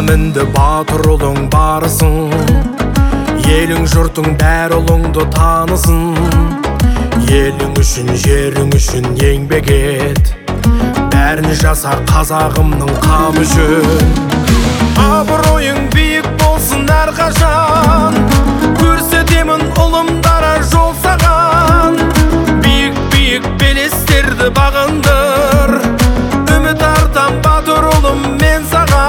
мінді батыр ұлың барысың, елің жұртың бәр ұлыңды танысын. Елің үшін, жерің үшін еңбек ет, бәрін жаса қазағымның қамы үшін. Абыройың биік болсын әрқашан, көрсетемін ұлымдара жол саған. Биік белестерді бағындыр, үміт артам батыр ұлым мен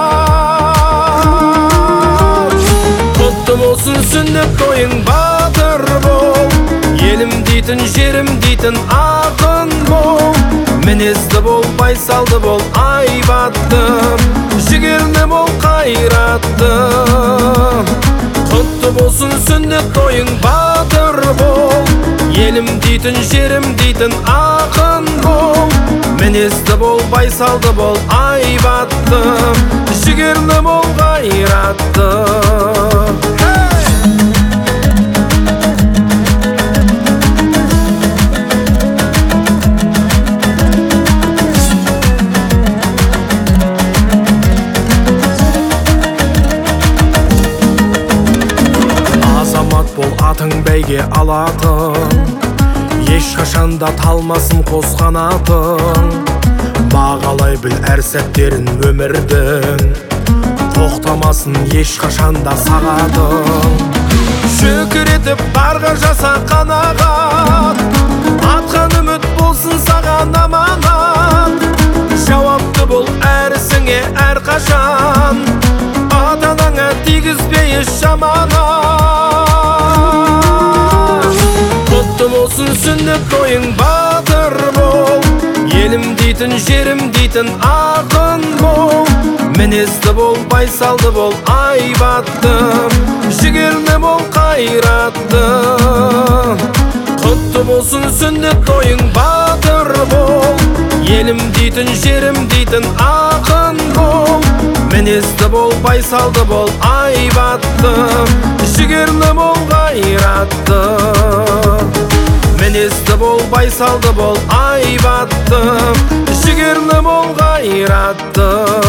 саған. Құтты болсын сүннет тойың, батыр бол, елім дейтін, жерім дейтін ақын бол. Мінезді бол, байсалды бол, айбатты, жігерлі бол, қайратты. Құтты болсын сүннет тойың, батыр бол, елім дейтін, жерім дейтін ақын бол. Мінезді бол, байсалды бол, айбатты, жігерлі бол, қайратты. Бол атың бәйге алатын, ешқашанда талмасын қос қанатың. Бағалай біл әр сәттерін өмірдің, тоқтамасын ешқашанда сағатың. Шүкір етіп барға жаса қанағат, атқан үміт болсын саған аманат. Жауапты бол әр ісіңе әрқашан, ата-анаңа тигізбей еш жаманат. Құтты болсын сүннет тойың, батыр бол, елім дейтін, жерім дейтін ақын бол. Мінезді бол, байсалды бол, айбатты, жігерлі бол, қайратты. Құтты болсын сүннет тойың, батыр бол, елім дейтін, жерім дейтін ақын бол. Мінезді бол, байсалды бол, айбатты, жігерлі бол, қайратты. Мінезді бол, байсалды бол, айбатты, жігерлі бол, қайратты.